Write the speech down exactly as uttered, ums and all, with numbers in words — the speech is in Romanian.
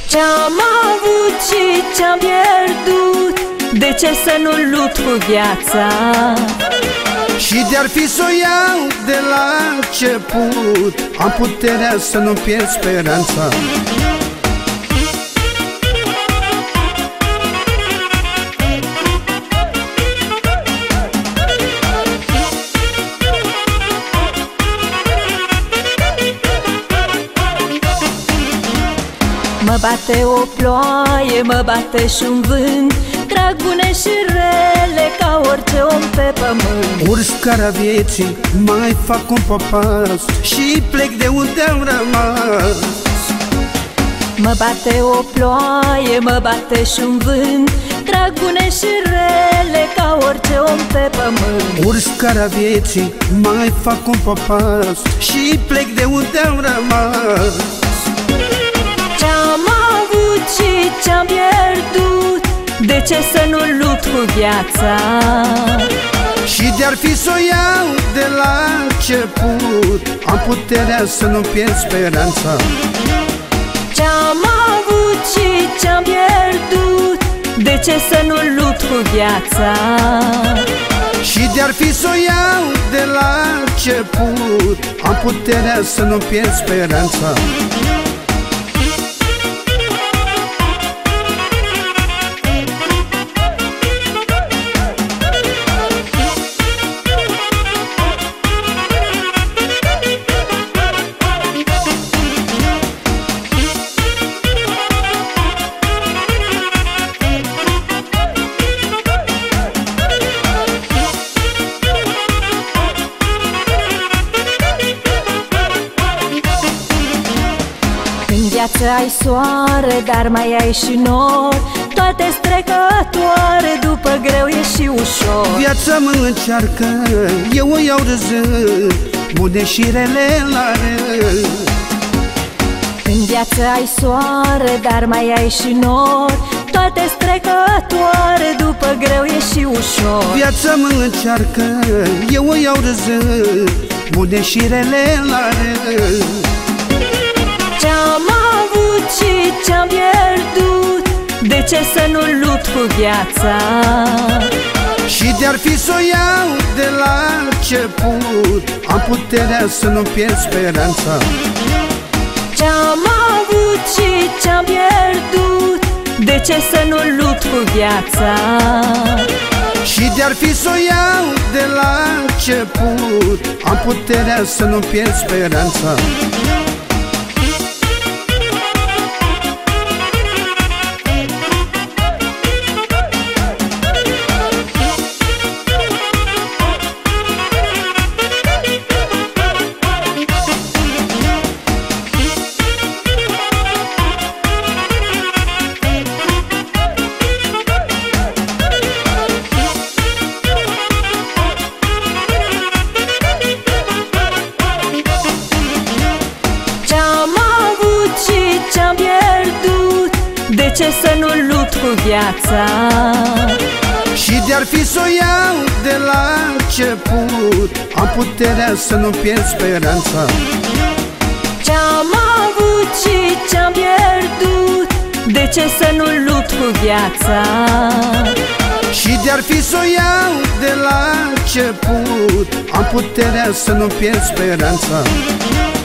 Ce-am avut și ce-am pierdut, de ce să nu lupt cu viața? Și de-ar fi să o iau de la început, am puterea să nu pierd speranța. Mă bate o ploaie, mă bate și un vânt, trag bune și rele ca orice om pe pământ. Urc scara vieții, mai fac un popas și plec de unde am rămas. Mă bate o ploaie, mă bate și un vânt, trag bune și rele ca orice om pe pământ. Urc scara vieții, mai fac un popas și plec de unde am rămas. Ce-am avut și ce-am pierdut, de ce să nu lupt cu viața? Și de-ar fi să o iau de la început, am puterea să nu pierd speranța. Ce-am avut și ce-am pierdut, de ce să nu lupt cu viața? Și de-ar fi să o iau de la început, am puterea să nu pierd speranța. În viață ai soare, dar mai ai și nor, toate-s trecătoare, după greu e și ușor. Viața mă încearcă, eu o iau râzând, bune și rele la rând. În viață ai soare, dar mai ai și nor, toate-s trecătoare, după greu e și ușor. Viața mă încearcă, eu o iau râzând, bune și rele la rând. Ce-am avut și ce-am pierdut, de ce să nu lupt cu viața? Și de-ar fi să o iau de la început, am puterea să nu pierd speranța. Ce-am avut și ce-am pierdut, de ce să nu lupt cu viața? Și de-ar fi să o iau de la început, am puterea să nu pierd speranța. Ce-am pierdut, de ce să nu lupt cu viața? Și de-ar fi să o iau de la început, am puterea să nu pierd speranța. Ce-am avut și ce-am pierdut, de ce să nu lupt cu viața? Și de-ar fi să o iau de la început, am puterea să nu pierd speranța.